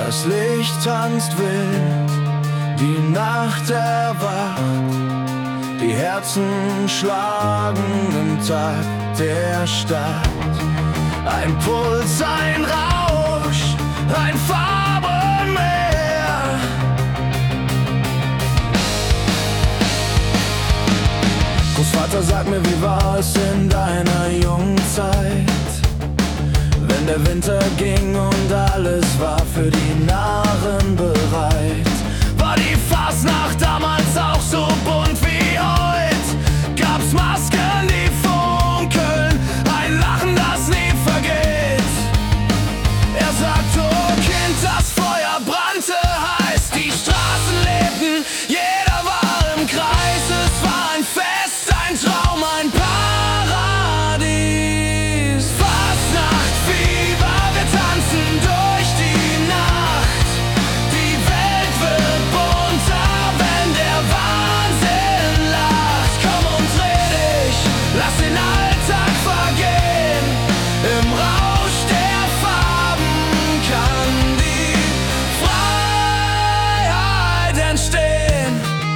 Das Licht tanzt wild, die Nacht erwacht, die Herzen schlagen im Takt der Stadt. Ein Puls, ein Rausch, ein Farbenmeer. Großvater, sag mir, wie war es in deiner Jungzeit? Wenn der Winter ging und alles war für die Narren bereit. War die Fasnacht damals auch so bunt wie heut? Gab's Masken, die funkeln, ein Lachen, das nie vergeht? Er sagt, oh Kind, das Feuer brannte heiß, die Straßen lebten, jeder war im Kreis. Es war ein Fest, ein Traum, ein Paradies. Fastnachtfieber, wir tanzen durch die Nacht. Die Welt wird bunter, wenn der Wahnsinn lacht. Komm und dreh dich, lass den Alltag vergehen. Im Rausch der Farben kann die Freiheit entstehen.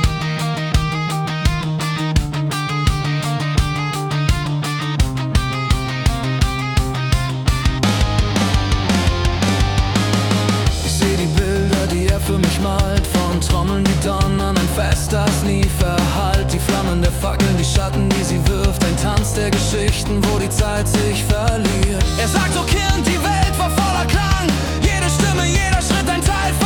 Ich seh die Bilder, die er für mich malt, von Trommeln, die donnern, ein Fest, das nie verhallt. Die Flammen der Fackeln, die Schatten, die sie wirft, ein Tanz der Geschichten, wo die Zeit sich verliert. Er sagt, oh Kind, die Welt war voller Klang, jede Stimme, jeder Schritt ein Teil